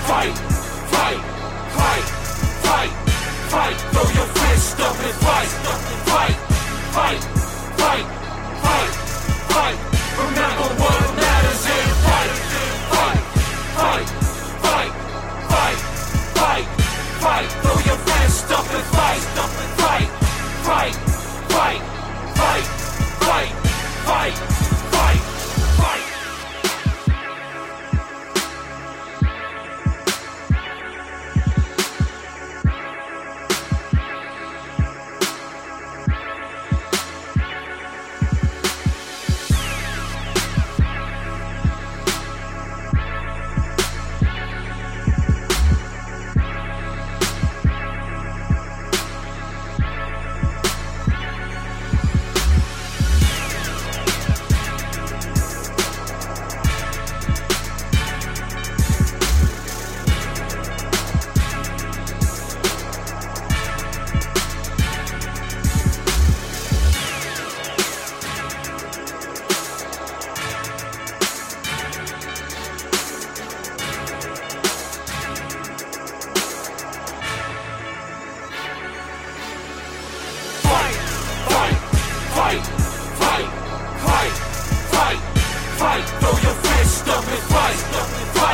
fight, fight, fight, fight, fight. Throw your fist up and fight, fight, fight, fight, fight, fight. Remember what matters in fight, fight, fight, fight, fight, fight, fight. Throw your fist up and fight, fight, fight, fight, fight, fight, fight, fight, fight. Fight, fight, fight, fight, fight. Throw your fist up and fight,